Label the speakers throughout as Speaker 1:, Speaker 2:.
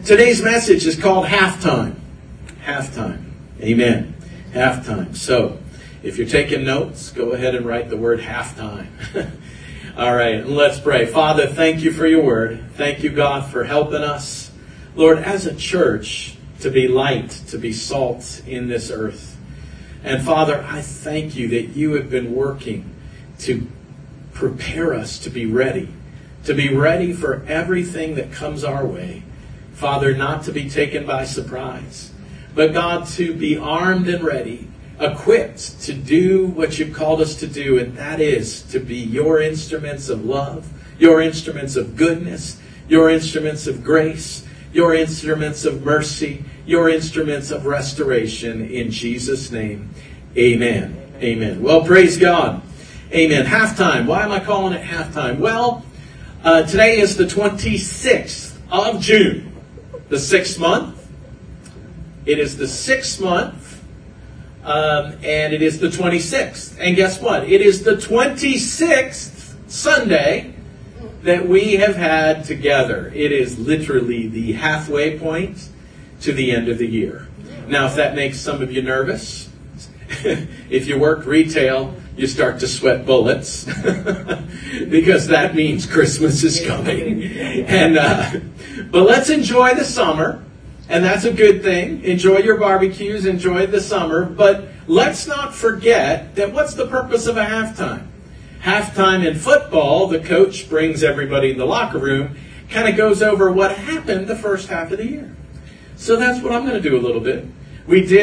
Speaker 1: Today's message is called Halftime. Halftime. Amen. Halftime. So, if you're taking notes, go ahead and write the word halftime. All right, let's pray. Father, thank you for your word. Thank you, God, for helping us, Lord, as a church, to be light, to be salt in this earth. And Father, I thank you that you have been working to prepare us to be ready for everything that comes our way. Father, not to be taken by surprise, but God, to be armed and ready, equipped to do what you've called us to do, and that is to be your instruments of love, your instruments of goodness, your instruments of grace, your instruments of mercy, your instruments of restoration. In Jesus' name, amen. Amen. Well, praise God. Amen. Halftime. Why am I calling it halftime? Well, today is the 26th of June, the 6th month. It is the 6th month, and it is the 26th. And guess what? It is the 26th Sunday that we have had together. It is literally the halfway point to the end of the year. Now, if that makes some of you nervous, if you work retail, you start to sweat bullets because that means Christmas is coming. But let's enjoy the summer, and that's a good thing. Enjoy your barbecues, enjoy the summer, but let's not forget that what's the purpose of a halftime? Halftime in football, the coach brings everybody in the locker room, kind of goes over what happened the first half of the year. So that's what I'm going to do a little bit. We did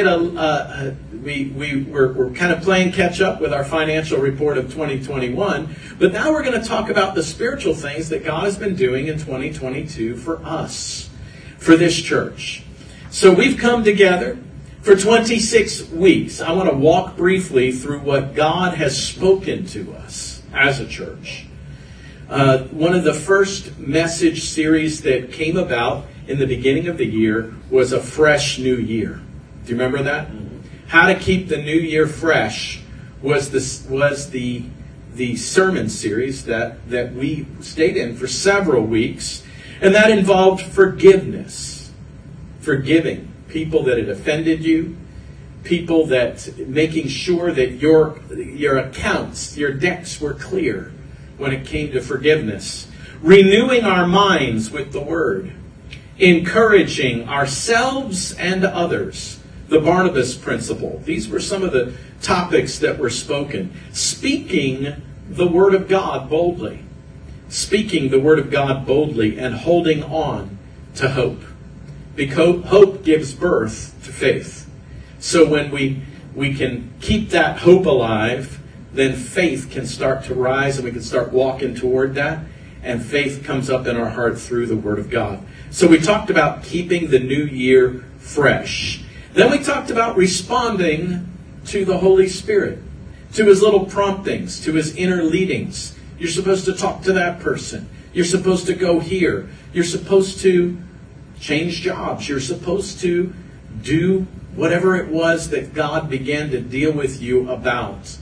Speaker 1: we're kind of playing catch up with our financial report of 2021, but now we're going to talk about the spiritual things that God has been doing in 2022 for us, for this church. So we've come together for 26 weeks. I want to walk briefly through what God has spoken to us as a church. One of the first message series that came about in the beginning of the year was a fresh new year. Do you remember that? Mm-hmm. How to keep the new year fresh was the sermon series that we stayed in for several weeks, and that involved forgiveness, forgiving people that had offended you, people that making sure that your accounts, your decks were clear when it came to forgiveness, renewing our minds with the Word, encouraging ourselves and others. The Barnabas principle. These were some of the topics that were spoken. Speaking the Word of God boldly. Speaking the Word of God boldly and holding on to hope. Because hope gives birth to faith. So when we can keep that hope alive, then faith can start to rise and we can start walking toward that. And faith comes up in our heart through the Word of God. So we talked about keeping the new year fresh. Then we talked about responding to the Holy Spirit, to His little promptings, to His inner leadings. You're supposed to talk to that person. You're supposed to go here. You're supposed to change jobs. You're supposed to do whatever it was that God began to deal with you about.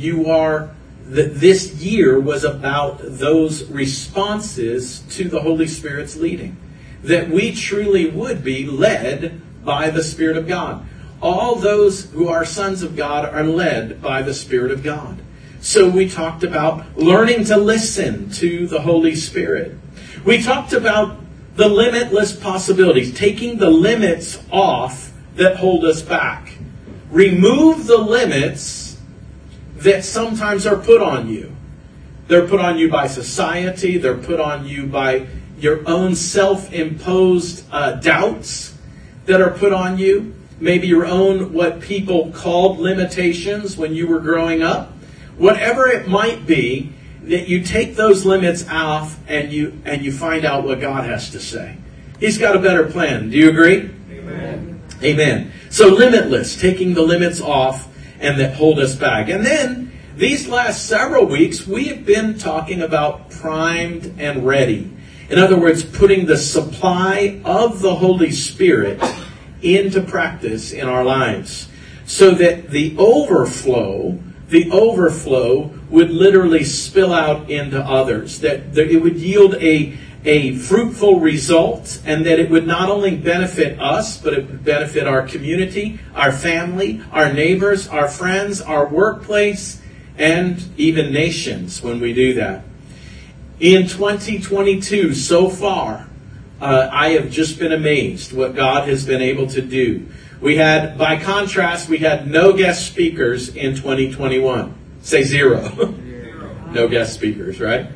Speaker 1: This year was about those responses to the Holy Spirit's leading. That we truly would be led by the Spirit of God. All those who are sons of God are led by the Spirit of God. So we talked about learning to listen to the Holy Spirit. We talked about the limitless possibilities, taking the limits off that hold us back. Remove the limits that sometimes are put on you. They're put on you by society. They're put on you by your own self-imposed doubts that are put on you. Maybe your own, what people called limitations when you were growing up. Whatever it might be, that you take those limits off and you find out what God has to say. He's got a better plan. Do you agree? Amen. Amen. So limitless, taking the limits off and that hold us back. And then these last several weeks, we have been talking about primed and ready. In other words, putting the supply of the Holy Spirit into practice in our lives so that the overflow would literally spill out into others, that it would yield a a fruitful result, and that it would not only benefit us, but it would benefit our community, our family, our neighbors, our friends, our workplace, and even nations when we do that. In 2022, so far, I have just been amazed what God has been able to do. By contrast, we had no guest speakers in 2021. Say zero. No guest speakers, right?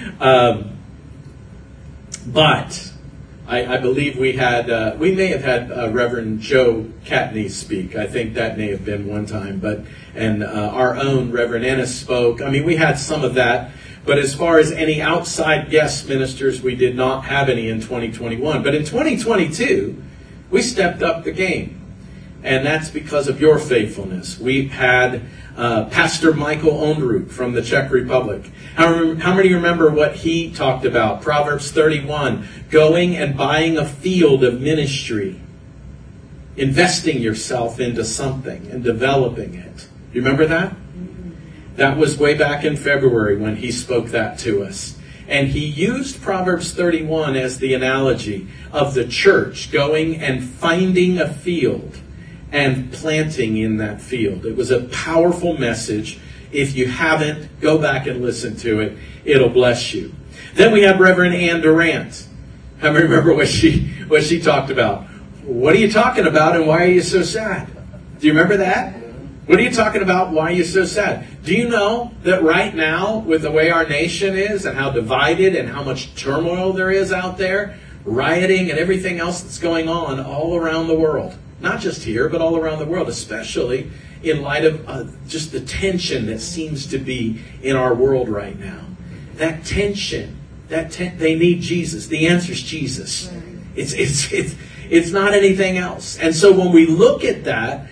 Speaker 1: But I believe we may have had Reverend Joe Catney speak. I think that may have been one time. And our own Reverend Ennis spoke. I mean, we had some of that. But as far as any outside guest ministers, we did not have any in 2021. But in 2022, we stepped up the game. And that's because of your faithfulness. We've had Pastor Michael Ondruk from the Czech Republic. How many remember what he talked about? Proverbs 31, going and buying a field of ministry. Investing yourself into something and developing it. You remember that? That was way back in February when he spoke that to us. And he used Proverbs 31 as the analogy of the church going and finding a field and planting in that field. It was a powerful message. If you haven't, go back and listen to it. It'll bless you. Then we have Reverend Ann Durant. I remember what she talked about. What are you talking about and why are you so sad? Do you remember that? What are you talking about? Why are you so sad? Do you know that right now, with the way our nation is and how divided and how much turmoil there is out there, rioting and everything else that's going on all around the world, not just here, but all around the world, especially in light of just the tension that seems to be in our world right now. That tension, they need Jesus. The answer is Jesus. It's not anything else. And so when we look at that,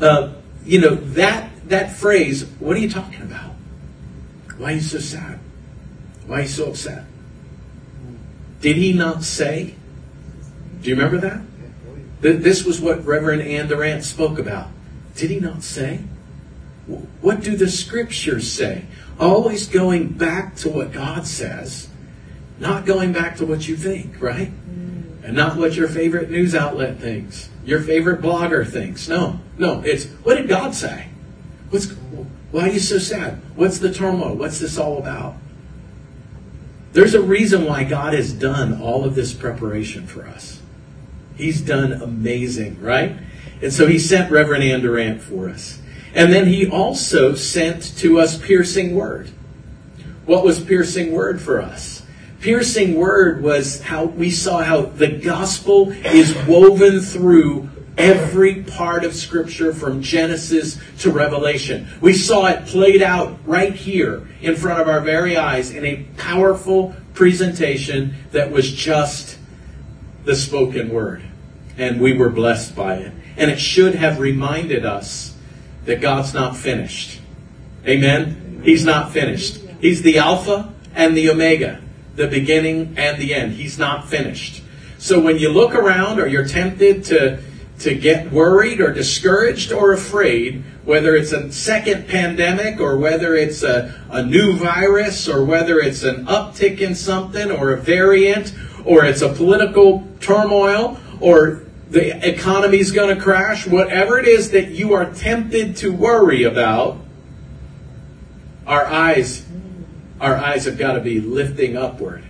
Speaker 1: that phrase, what are you talking about? Why are you so sad? Why are you so upset? Did he not say? Do you remember that? This was what Reverend Ann Durant spoke about. Did he not say? What do the scriptures say? Always going back to what God says, not going back to what you think, right? And not what your favorite news outlet thinks, your favorite blogger thinks. No, it's what did God say? Why are you so sad? What's the turmoil? What's this all about? There's a reason why God has done all of this preparation for us. He's done amazing, right? And so he sent Reverend Ann Durant for us. And then he also sent to us Piercing Word. What was Piercing Word for us? Piercing Word was how we saw how the gospel is woven through every part of Scripture from Genesis to Revelation. We saw it played out right here in front of our very eyes in a powerful presentation that was just the spoken word. And we were blessed by it. And it should have reminded us that God's not finished. Amen? He's not finished. He's the Alpha and the Omega, the beginning and the end. He's not finished. So when you look around or you're tempted to get worried or discouraged or afraid, whether it's a second pandemic or whether it's a new virus or whether it's an uptick in something or a variant or it's a political turmoil or the economy's going to crash, whatever it is that you are tempted to worry about, our eyes have got to be lifting upward,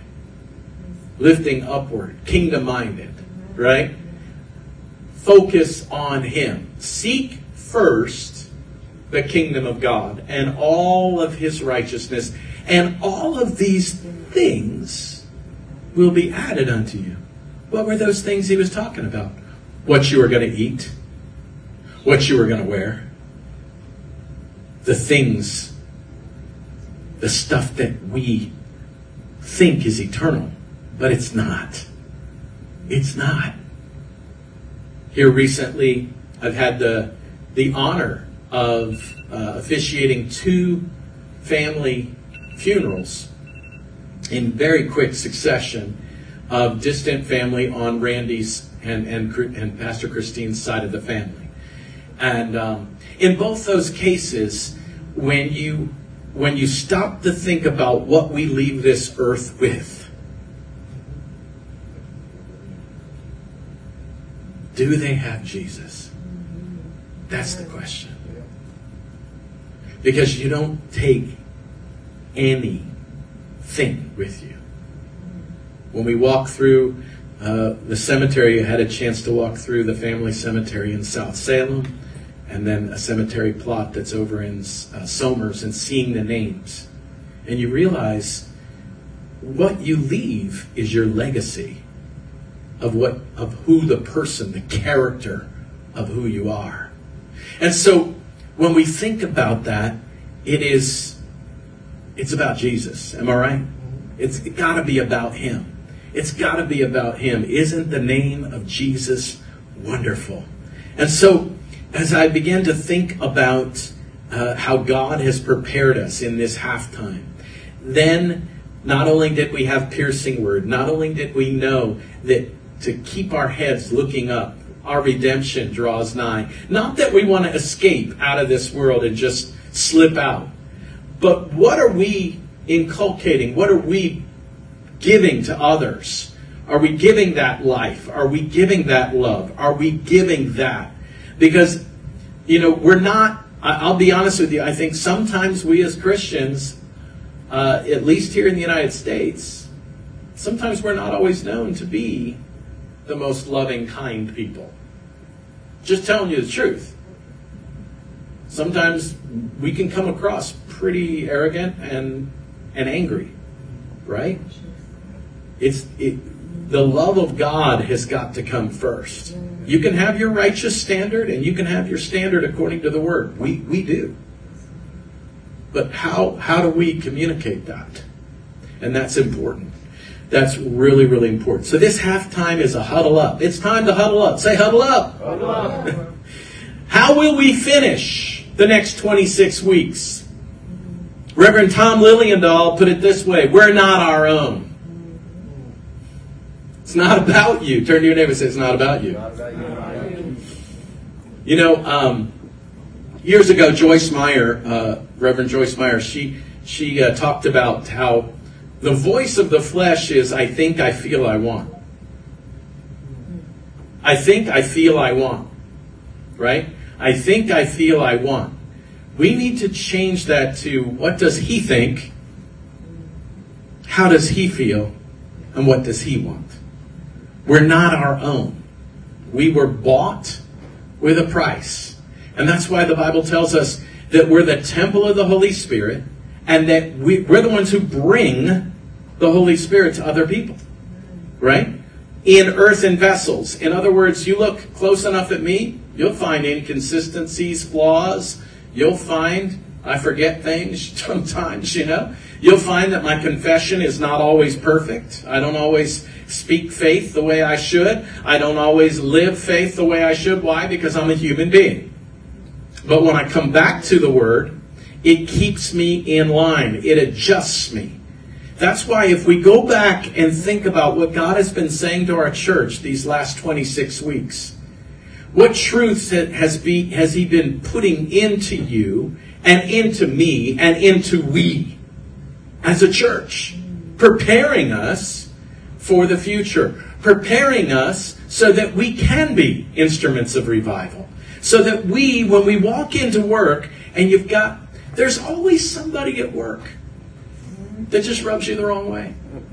Speaker 1: kingdom-minded, right? Focus on Him. Seek first the kingdom of God and all of His righteousness, and all of these things will be added unto you. What were those things he was talking about? What you were going to eat, what you were going to wear, the things, the stuff that we think is eternal, but it's not. It's not. Here recently, I've had the honor of officiating 2 family funerals in very quick succession of distant family on Randy's and Pastor Christine's side of the family. And in both those cases, when you stop to think about what we leave this earth with, Do they have Jesus? That's the question. Because you don't take anything with you. When we walk through the cemetery, I had a chance to walk through the family cemetery in South Salem, and then a cemetery plot that's over in Somers, and seeing the names. And you realize what you leave is your legacy of who the person, the character of who you are. And so when we think about that, it's about Jesus. Am I right? It's got to be about him. It's got to be about him. Isn't the name of Jesus wonderful? And so as I began to think about how God has prepared us in this halftime, then not only did we have piercing word, not only did we know that to keep our heads looking up, our redemption draws nigh. Not that we want to escape out of this world and just slip out. But what are we inculcating? What are we giving to others? Are we giving that life? Are we giving that love? Are we giving that? Because, we're not, I'll be honest with you, I think sometimes we as Christians, at least here in the United States, sometimes we're not always known to be the most loving, kind people. Just telling you the truth. Sometimes we can come across pretty arrogant and angry, right? The love of God has got to come first. You can have your righteous standard, and you can have your standard according to the Word. We do. But how do we communicate that? And that's important. That's really, really important. So this halftime is a huddle up. It's time to huddle up. Say huddle up. Huddle up. How will we finish the next 26 weeks? Reverend Tom Liliendahl put it this way: we're not our own. It's not about you. Turn to your neighbor and say, it's not about you. Not about you. Years ago, Joyce Meyer, Reverend Joyce Meyer, she talked about how the voice of the flesh is, I think, I feel, I want. I think, I feel, I want. Right? I think, I feel, I want. We need to change that to, what does he think? How does he feel? And what does he want? We're not our own. We were bought with a price. And that's why the Bible tells us that we're the temple of the Holy Spirit, and that we're the ones who bring the Holy Spirit to other people. Right? In earthen vessels. In other words, you look close enough at me, you'll find inconsistencies, flaws. You'll find I forget things sometimes, You'll find that my confession is not always perfect. I don't always speak faith the way I should. I don't always live faith the way I should. Why? Because I'm a human being. But when I come back to the Word, it keeps me in line. It adjusts me. That's why if we go back and think about what God has been saying to our church these last 26 weeks, what truths has he been putting into you and into me and into we as a church, preparing us for the future, preparing us so that we can be instruments of revival, so that when we walk into work and there's always somebody at work that just rubs you the wrong way.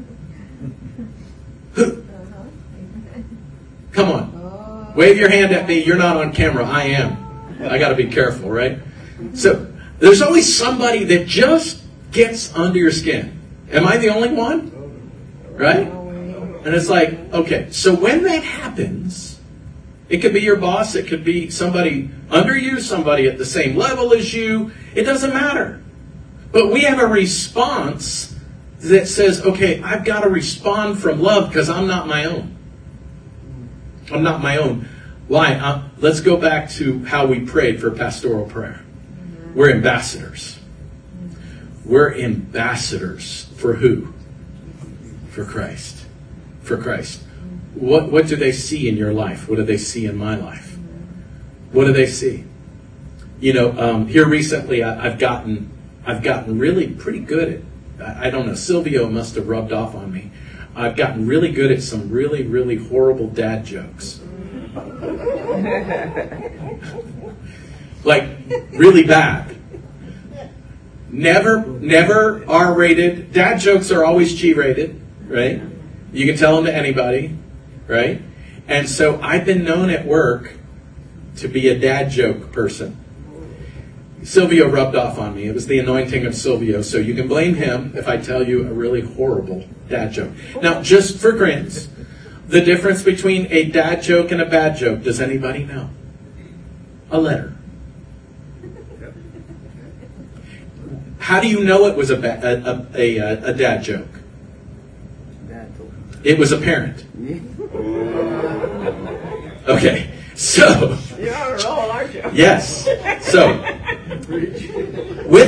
Speaker 1: Come on. Wave your hand at me. You're not on camera. I am. I got to be careful, right? So there's always somebody that just gets under your skin. Am I the only one? Right? And it's like, okay, so when that happens, it could be your boss, it could be somebody under you, somebody at the same level as you. It doesn't matter. But we have a response that says, okay, I've got to respond from love because I'm not my own. I'm not my own. Why? Let's go back to how we prayed for pastoral prayer. We're ambassadors. We're ambassadors for who? For Christ. For Christ. What do they see in your life? What do they see in my life? What do they see? Here recently I've gotten really pretty good at, I don't know, Silvio must have rubbed off on me. I've gotten really good at some really, really horrible dad jokes. Like, really bad. Never R-rated. Dad jokes are always G-rated, right? You can tell them to anybody, right? And so I've been known at work to be a dad joke person. Silvio rubbed off on me. It was the anointing of Silvio. So you can blame him if I tell you a really horrible dad joke. Now, just for grins, the difference between a dad joke and a bad joke, does anybody know? A letter. How do you know it was a dad joke? It was apparent. Okay, so...
Speaker 2: You're on a roll, aren't you?
Speaker 1: Yes. So, with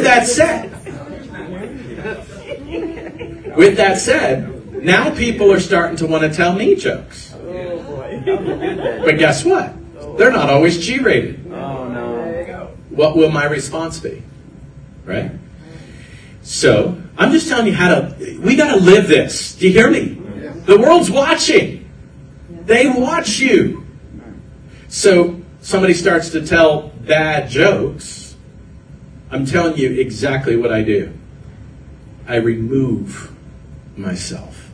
Speaker 1: that said, now people are starting to want to tell me jokes.
Speaker 2: Oh, boy.
Speaker 1: But guess what? They're not always G-rated.
Speaker 2: Oh, no.
Speaker 1: What will my response be? Right? So, I'm just telling you we got to live this. Do you hear me? The world's watching. They watch you. So, somebody starts to tell bad jokes. I'm telling you exactly what I do. I remove myself.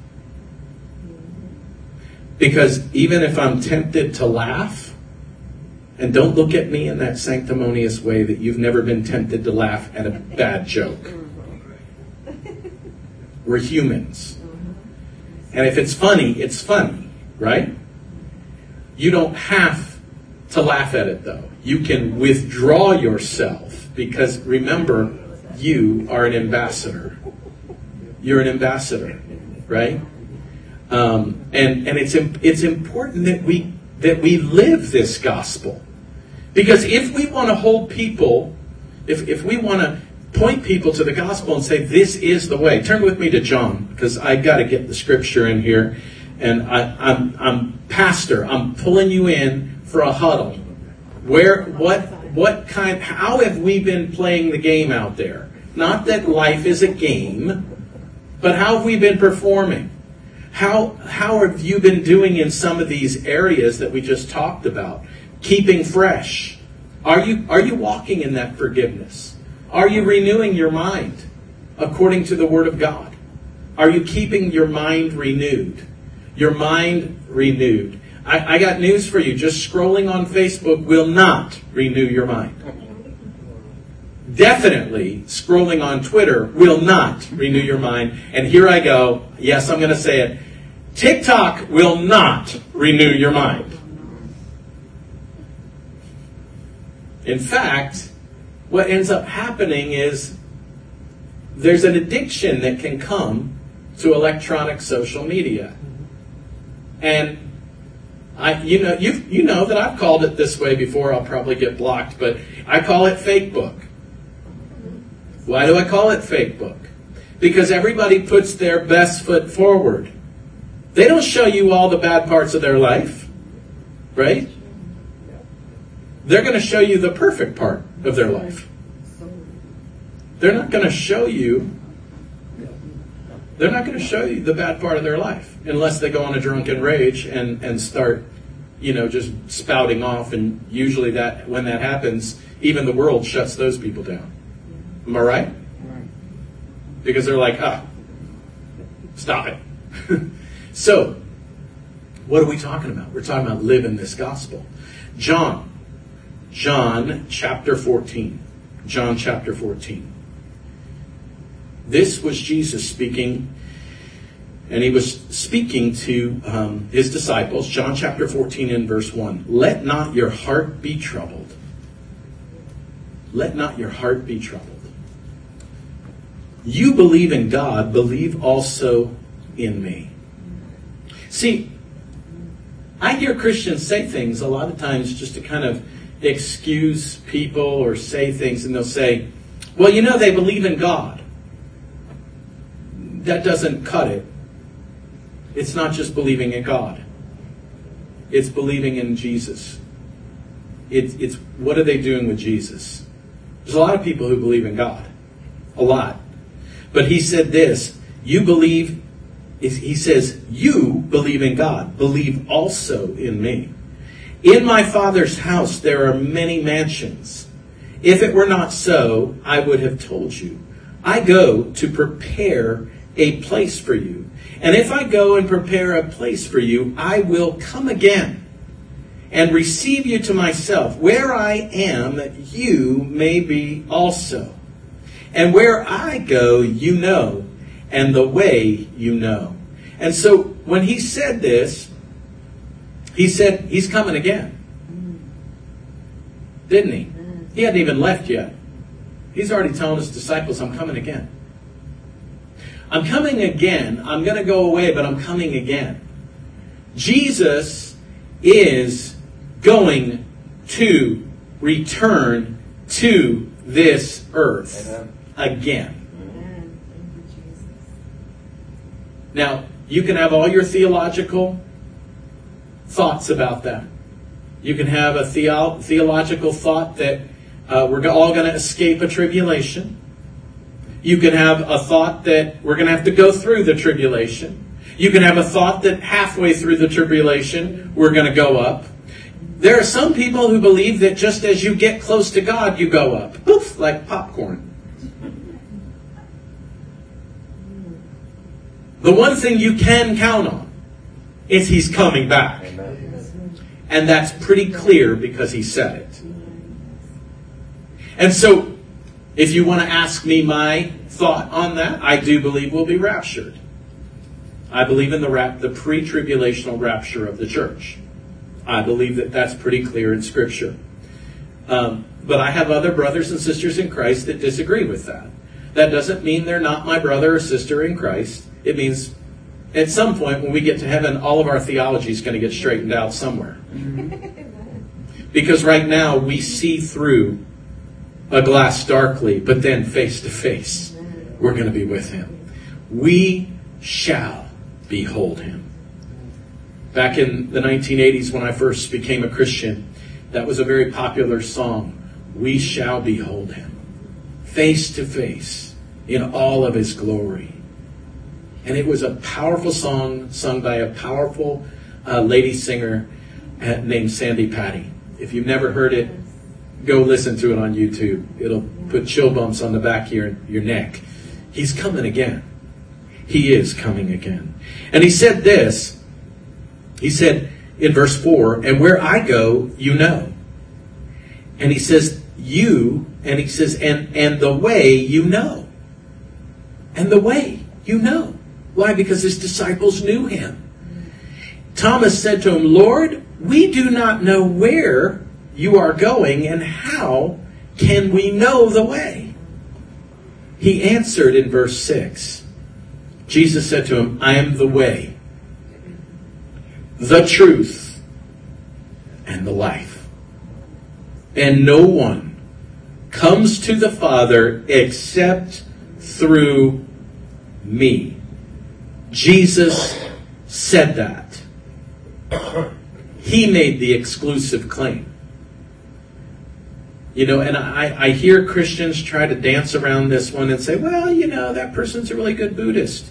Speaker 1: Because even if I'm tempted to laugh, and don't look at me in that sanctimonious way that you've never been tempted to laugh at a bad joke. We're humans. And if it's funny, it's funny, right? You don't have to laugh at it, though. You can withdraw yourself because, remember, you are an ambassador. You're an ambassador, right? And it's important that we live this gospel, because if we want to hold people, if we want to point people to the gospel and say this is the way. Turn with me to John, because I got to get the scripture in here, and I'm pastor. I'm pulling you in for a huddle. How have we been playing the game out there? Not that life is a game, but how have we been performing? How have you been doing in some of these areas that we just talked about? Keeping fresh. Are you walking in that forgiveness? Are you renewing your mind according to the Word of God? Are you keeping your mind renewed? Your mind renewed. I got news for you. Just scrolling on Facebook will not renew your mind. Definitely scrolling on Twitter will not renew your mind. And here I go. Yes, I'm going to say it. TikTok will not renew your mind. In fact, what ends up happening is there's an addiction that can come to electronic social media. And you know that I've called it this way before. I'll probably get blocked, but I call it fake book. Why do I call it fake book? Because everybody puts their best foot forward. They don't show you all the bad parts of their life, right? They're going to show you the perfect part of their life. They're not going to show you the bad part of their life unless they go on a drunken rage and start, just spouting off. And usually when that happens, even the world shuts those people down. Am I right? Because they're like, stop it. So, what are we talking about? We're talking about living this gospel. John chapter 14. John chapter 14. This was Jesus speaking, and he was speaking to his disciples. John chapter 14 and verse 1. Let not your heart be troubled. Let not your heart be troubled. You believe in God, believe also in me. See, I hear Christians say things a lot of times just to kind of excuse people or say things, and they'll say, well, they believe in God. That doesn't cut it. It's not just believing in God. It's believing in Jesus. It's what are they doing with Jesus? There's a lot of people who believe in God. A lot. But he said this, you believe in God. Believe also in me. In my Father's house there are many mansions. If it were not so, I would have told you. I go to prepare a place for you. And if I go and prepare a place for you, I will come again and receive you to myself. Where I am, you may be also. And where I go, you know, and the way you know. And so when he said this, he said he's coming again. Didn't he? He hadn't even left yet. He's already telling his disciples, I'm coming again. I'm coming again. I'm going to go away, but I'm coming again. Jesus is going to return to this earth. Amen. Again.
Speaker 2: Amen.
Speaker 1: Now, you can have all your theological thoughts about that. You can have a theological thought that we're all going to escape a tribulation. You can have a thought that we're going to have to go through the tribulation. You can have a thought that halfway through the tribulation, we're going to go up. There are some people who believe that just as you get close to God, you go up. Poof, like popcorn. The one thing you can count on is he's coming back. And that's pretty clear because he said it. And so, if you want to ask me my thought on that, I do believe we'll be raptured. I believe in the pre-tribulational rapture of the church. I believe that that's pretty clear in Scripture. But I have other brothers and sisters in Christ that disagree with that. That doesn't mean they're not my brother or sister in Christ. It means at some point when we get to heaven, all of our theology is going to get straightened out somewhere. Because right now we see through a glass darkly, but then face to face, we're going to be with him. We shall behold him. Back in the 1980s when I first became a Christian, that was a very popular song. We shall behold him. Face to face in all of his glory. And it was a powerful song sung by a powerful lady singer named Sandy Patty. If you've never heard it, go listen to it on YouTube. It'll put chill bumps on the back of your neck. He's coming again. He is coming again. And he said this. He said in verse 4, and where I go, you know. And he says, you, and he says, and the way you know. And the way you know. Why? Because his disciples knew him. Thomas said to him, Lord, we do not know where you are going, and how can we know the way? He answered in verse 6. Jesus said to him, I am the way, the truth, and the life. And no one comes to the Father except through me. Jesus said that. He made the exclusive claim. You know, and I hear Christians try to dance around this one and say, well, you know, that person's a really good Buddhist.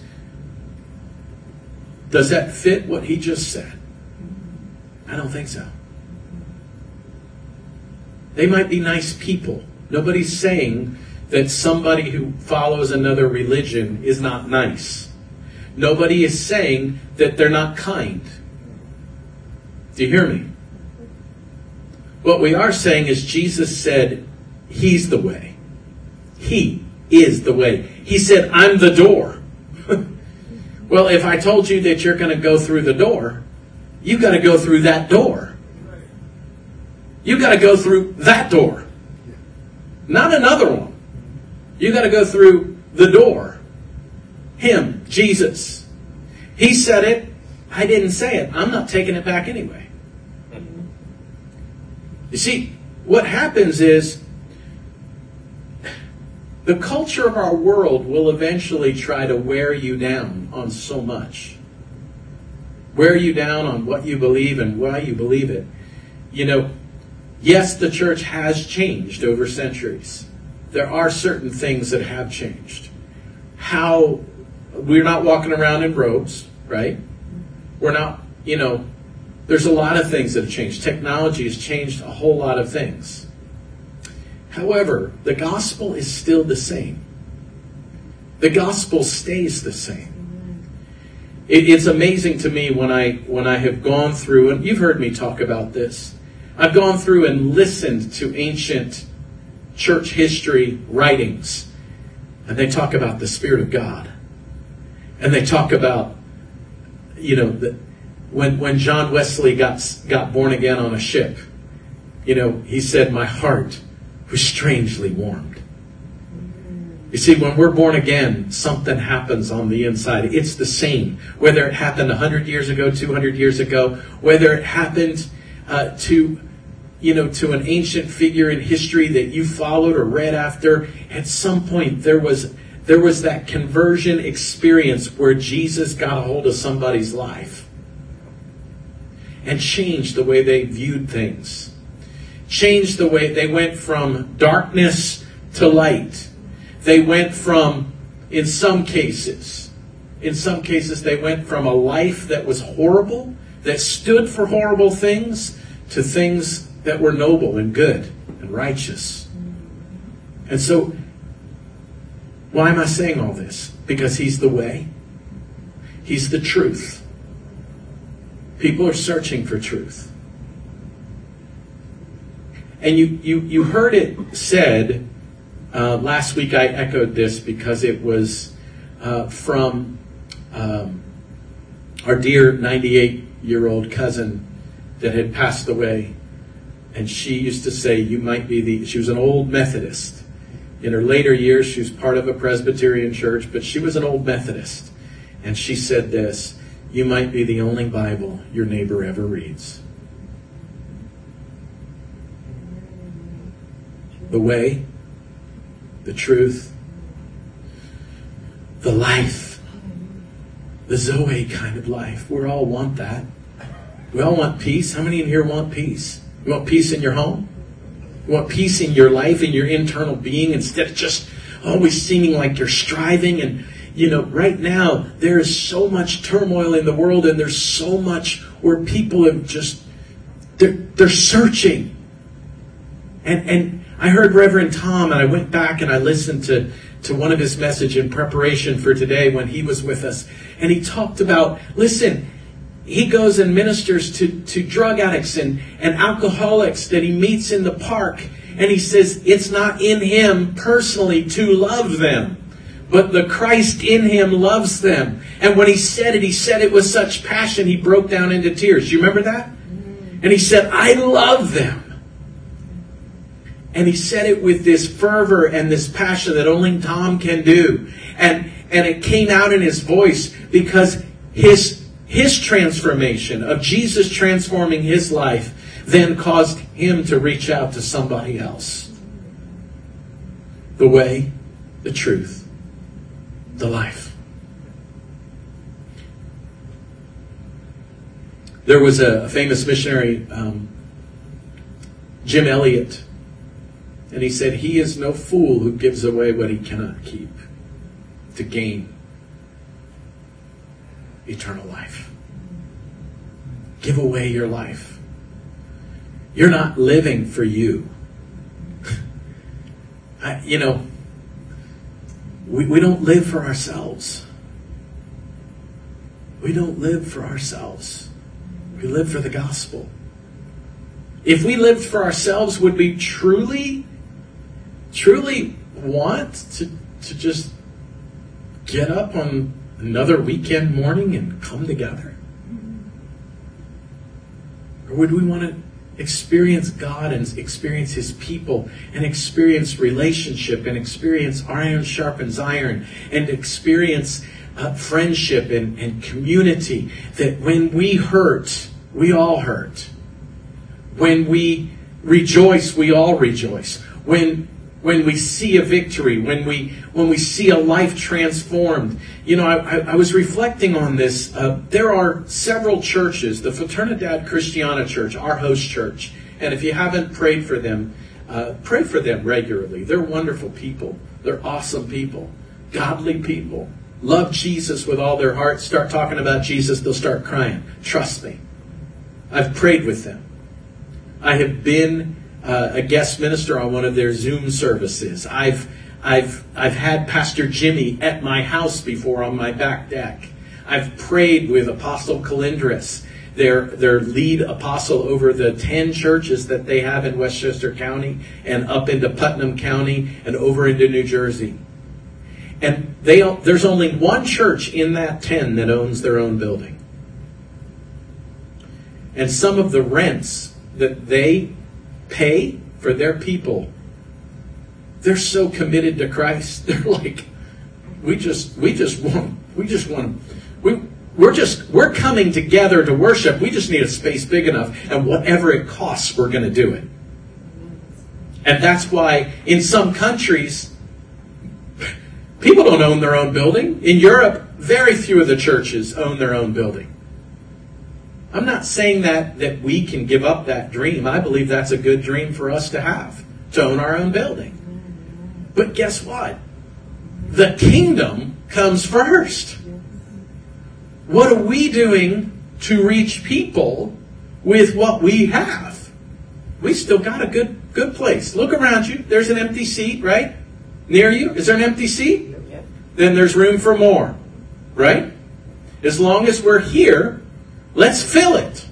Speaker 1: Does that fit what he just said? I don't think so. They might be nice people. Nobody's saying that somebody who follows another religion is not nice. Nobody is saying that they're not kind. Do you hear me? What we are saying is Jesus said, he's the way. He is the way. He said, I'm the door. Well, if I told you that you're going to go through the door, you've got to go through that door. You've got to go through that door. Not another one. You've got to go through the door. Him, Jesus. He said it. I didn't say it. I'm not taking it back anyway. You see, what happens is the culture of our world will eventually try to wear you down on so much. Wear you down on what you believe and why you believe it. You know, yes, the church has changed over centuries. There are certain things that have changed. How we're not walking around in robes, right? We're not, There's a lot of things that have changed. Technology has changed a whole lot of things. However, the gospel is still the same. The gospel stays the same. It's amazing to me when I have gone through, and you've heard me talk about this, I've gone through and listened to ancient church history writings, and they talk about the Spirit of God. And they talk about, when John Wesley got born again on a ship, he said, my heart was strangely warmed. You see, when we're born again, something happens on the inside. It's the same. Whether it happened 100 years ago, 200 years ago, whether it happened to an ancient figure in history that you followed or read after, at some point there was that conversion experience where Jesus got a hold of somebody's life and changed the way they viewed things. Changed the way they went from darkness to light. They went from, in some cases, they went from a life that was horrible, that stood for horrible things, to things that were noble and good and righteous. And so, why am I saying all this? Because He's the way. He's the truth. People are searching for truth. And you heard it said, last week I echoed this because it was from our dear 98-year-old cousin that had passed away. And she used to say, she was an old Methodist. In her later years, she was part of a Presbyterian church, but she was an old Methodist. And she said this, you might be the only Bible your neighbor ever reads. The way, the truth, the life, the Zoe kind of life. We all want that. We all want peace. How many in here want peace? You want peace in your home? You want peace in your life, in your internal being, instead of just always seeming like you're striving. And, right now, there is so much turmoil in the world, and there's so much where people have just, they're searching. And I heard Reverend Tom, and I went back and I listened to one of his message in preparation for today when he was with us. And he talked about, listen, he goes and ministers to drug addicts and alcoholics that he meets in the park. And he says it's not in him personally to love them, but the Christ in him loves them. And when he said it with such passion, he broke down into tears. You remember that? And he said, I love them. And he said it with this fervor and this passion that only Tom can do. And it came out in his voice because his transformation of Jesus transforming his life then caused him to reach out to somebody else. The way, the truth, the life. There was a famous missionary, Jim Elliot, and he said, he is no fool who gives away what he cannot keep to gain eternal life. Give away your life. You're not living for you. We don't live for ourselves. We don't live for ourselves. We live for the gospel. If we lived for ourselves, would we truly want to just get up on another weekend morning and come together? Or would we want to experience God and experience His people and experience relationship and experience iron sharpens iron and experience friendship and community, that when we hurt, we all hurt. When we rejoice, we all rejoice. When we see a victory, when we see a life transformed. I was reflecting on this. There are several churches, the Fraternidad Christiana Church, our host church. And if you haven't prayed for them, pray for them regularly. They're wonderful people. They're awesome people. Godly people. Love Jesus with all their heart. Start talking about Jesus, they'll start crying. Trust me. I've prayed with them. I have been a guest minister on one of their Zoom services. I've had Pastor Jimmy at my house before on my back deck. I've prayed with Apostle Calindris, their lead apostle over the 10 churches that they have in Westchester County and up into Putnam County and over into New Jersey. And there's only one church in that 10 that owns their own building. And some of the rents that they pay for their people, they're so committed to Christ. They're like, we're coming together to worship. We just need a space big enough, and whatever it costs, we're going to do it. And that's why in some countries, people don't own their own building. In Europe, very few of the churches own their own building. I'm not saying that we can give up that dream. I believe that's a good dream for us to have, to own our own building. But guess what? The kingdom comes first. What are we doing to reach people with what we have? We still got a good place. Look around you. There's an empty seat, right? Near you. Is there an empty seat?
Speaker 2: Yep.
Speaker 1: Then there's room for more, right? As long as we're here, let's fill it.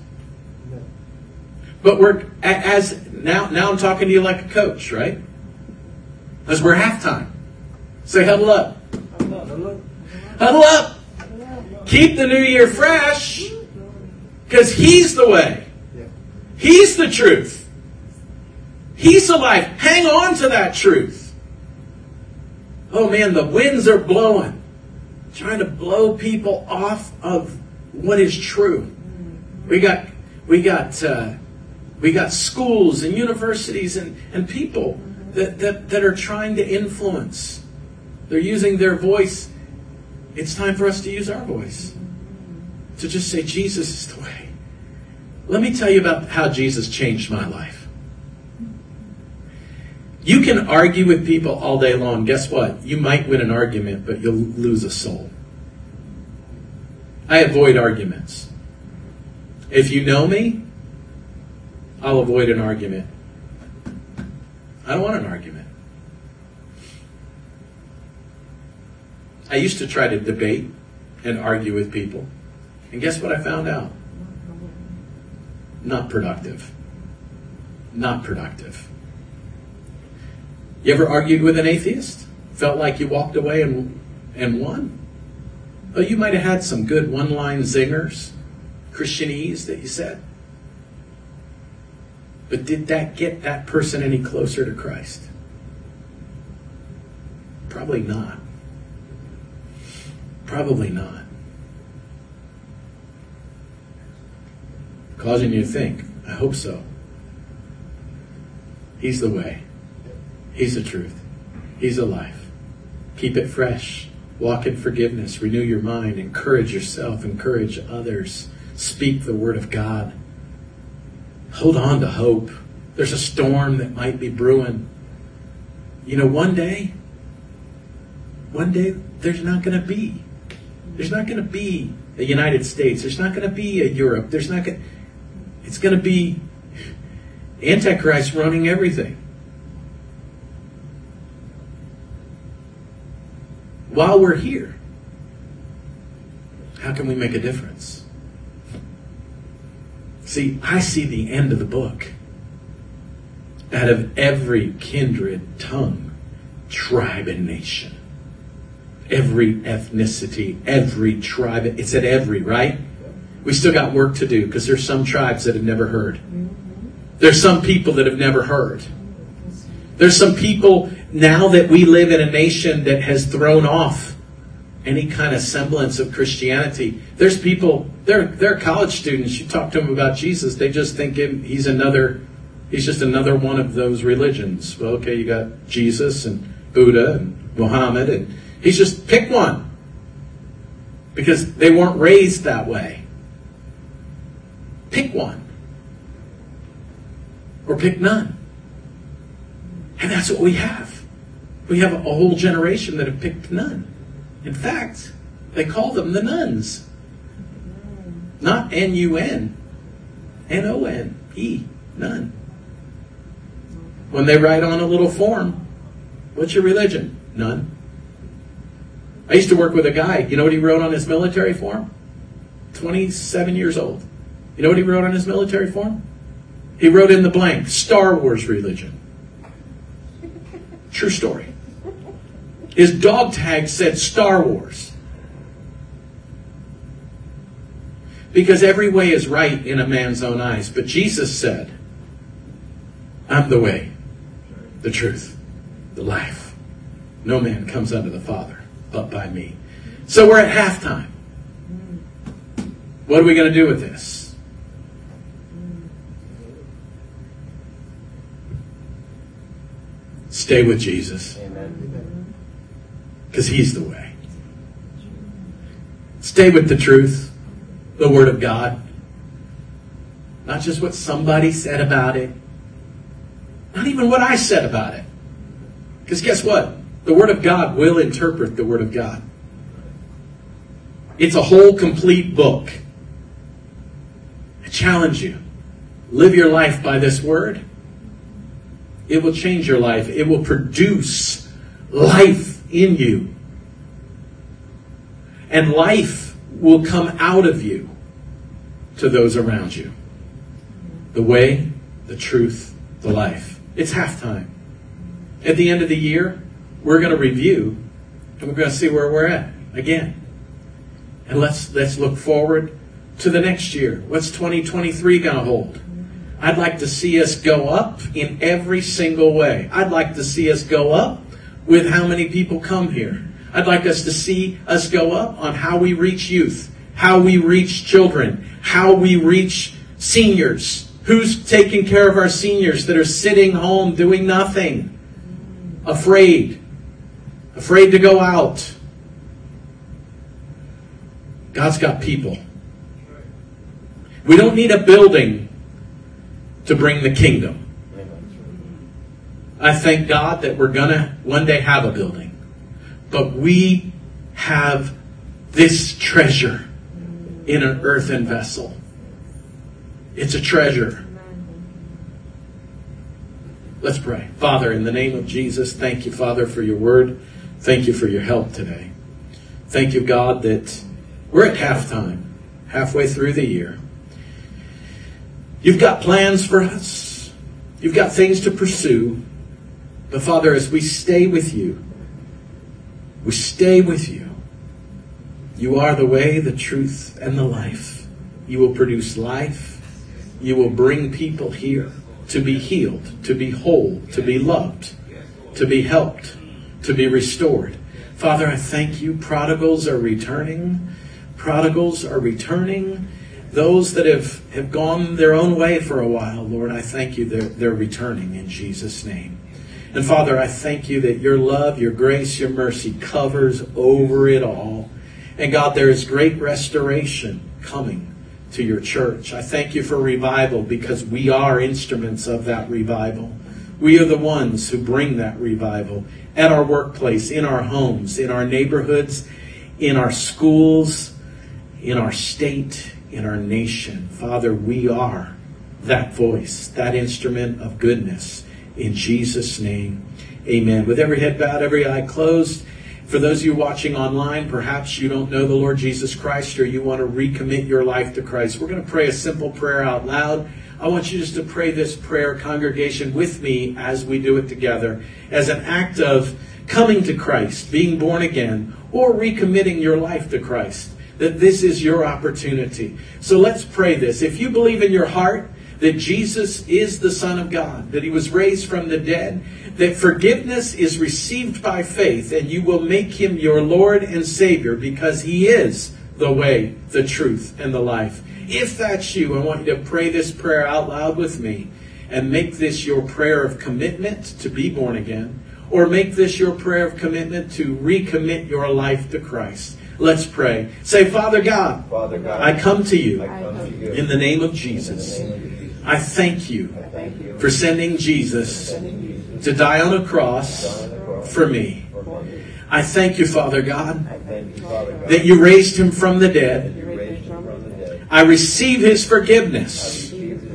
Speaker 1: But now I'm talking to you like a coach, right? Because we're halftime. Say huddle up. Huddle up. Keep the new year fresh. Because He's the way. He's the truth. He's the life. Hang on to that truth. Oh man, the winds are blowing. Trying to blow people off of what is true. We got schools and universities and people that are trying to influence. They're using their voice. It's time for us to use our voice. To just say, Jesus is the way. Let me tell you about how Jesus changed my life. You can argue with people all day long. Guess what? You might win an argument, but you'll lose a soul. I avoid arguments. If you know me, I'll avoid an argument. I don't want an argument. I used to try to debate and argue with people. And guess what I found out? Not productive. Not productive. You ever argued with an atheist? Felt like you walked away and won? Oh, you might have had some good one-line zingers, Christianese that you said. But did that get that person any closer to Christ? Probably not. Probably not. Causing you to think. I hope so. He's the way. He's the truth. He's the life. Keep it fresh. Walk in forgiveness. Renew your mind. Encourage yourself. Encourage others. Speak the word of God. Hold on to hope. There's a storm that might be brewing. You know, one day, there's not going to be a United States. There's not going to be a Europe. It's going to be Antichrist running everything. While we're here, how can we make a difference? See, I see the end of the book. Out of every kindred, tongue, tribe, and nation. Every ethnicity, every tribe. It's at every, right? We still got work to do because there's some tribes that have never heard. There's some people that have never heard. There's some people, now that we live in a nation that has thrown off any kind of semblance of Christianity. There's people, they're college students. You talk to them about Jesus, they just think he's just another one of those religions. Well, okay, you got Jesus and Buddha and Muhammad, and he's just, pick one. Because they weren't raised that way. Pick one. Or pick none. And that's what we have. We have a whole generation that have picked none. In fact, they call them the nuns. Not N-U-N. N-O-N-E. None. When they write on a little form, what's your religion? None. I used to work with a guy. You know what he wrote on his military form? 27 years old. You know what he wrote on his military form? He wrote in the blank, Star Wars religion. True story. His dog tag said Star Wars. Because every way is right in a man's own eyes. But Jesus said, I'm the way, the truth, the life. No man comes unto the Father but by me. So we're at halftime. What are we going to do with this? Stay with Jesus. Because He's the way. Stay with the truth, the Word of God. Not just what somebody said about it. Not even what I said about it. Because guess what? The Word of God will interpret the Word of God. It's a whole complete book. I challenge you. Live your life by this Word. It will change your life. It will produce life in you. And life will come out of you to those around you. The way, the truth, the life. It's halftime. At the end of the year, we're going to review and we're going to see where we're at again. And let's look forward to the next year. What's 2023 going to hold? I'd like to see us go up in every single way. I'd like to see us go up with how many people come here. I'd like us to see us go up on how we reach youth, how we reach children, how we reach seniors. Who's taking care of our seniors that are sitting home doing nothing? Afraid to go out. God's got people. We don't need a building to bring the kingdom. I thank God that we're going to one day have a building. But we have this treasure in an earthen vessel. It's a treasure. Let's pray. Father, in the name of Jesus, thank you, Father, for your word. Thank you for your help today. Thank you, God, that we're at halftime, halfway through the year. You've got plans for us. You've got things to pursue. But Father, as we stay with you, we stay with you. You are the way, the truth, and the life. You will produce life. You will bring people here to be healed, to be whole, to be loved, to be helped, to be restored. Father, I thank you. Prodigals are returning. Prodigals are returning. Those that have gone their own way for a while, Lord, I thank you they're returning in Jesus' name. And Father, I thank you that your love, your grace, your mercy covers over it all. And God, there is great restoration coming to your church. I thank you for revival because we are instruments of that revival. We are the ones who bring that revival at our workplace, in our homes, in our neighborhoods, in our schools, in our state, in our nation. Father, we are that voice, that instrument of goodness. In Jesus' name, amen. With every head bowed, every eye closed. For those of you watching online, perhaps you don't know the Lord Jesus Christ or you want to recommit your life to Christ. We're going to pray a simple prayer out loud. I want you just to pray this prayer, congregation, with me as we do it together as an act of coming to Christ, being born again, or recommitting your life to Christ. That this is your opportunity. So let's pray this. If you believe in your heart that Jesus is the Son of God, that He was raised from the dead, that forgiveness is received by faith, and you will make Him your Lord and Savior because He is the way, the truth, and the life. If that's you, I want you to pray this prayer out loud with me and make this your prayer of commitment to be born again, or make this your prayer of commitment to recommit your life to Christ. Let's pray. Say, Father God, I come to you in the name of Jesus. I thank you for sending Jesus to die on a cross for me. I thank you, Father God, that you raised Him from the dead. I receive His forgiveness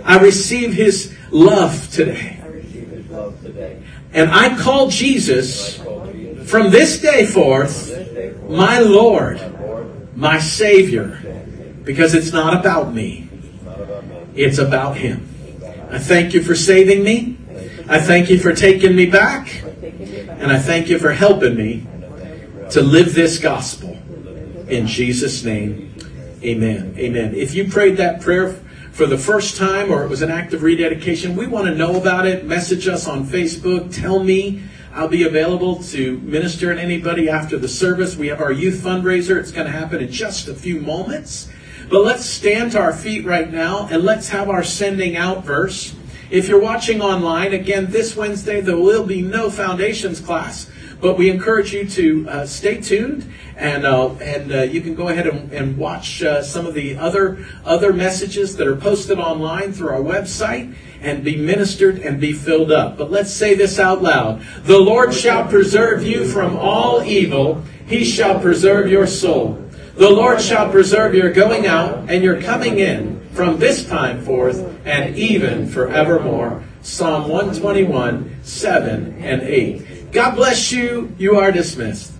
Speaker 1: I receive His love today.
Speaker 2: I receive His love today.
Speaker 1: And I call Jesus from this day forth my Lord, my Savior, because it's not about me. It's about Him. I thank You for saving me. I thank You for taking me back. And I thank You for helping me to live this gospel. In Jesus' name, amen. Amen. If you prayed that prayer for the first time, or it was an act of rededication, we want to know about it. Message us on Facebook. Tell me. I'll be available to minister to anybody after the service. We have our youth fundraiser. It's going to happen in just a few moments. But let's stand to our feet right now, and let's have our sending out verse. If you're watching online, again, this Wednesday there will be no foundations class. But we encourage you to stay tuned, and you can go ahead and watch some of the other messages that are posted online through our website, and be ministered and be filled up. But let's say this out loud. The Lord shall preserve you from all evil. He shall preserve your soul. The Lord shall preserve your going out and your coming in from this time forth and even forevermore. Psalm 121, 7 and 8. God bless you. You are dismissed.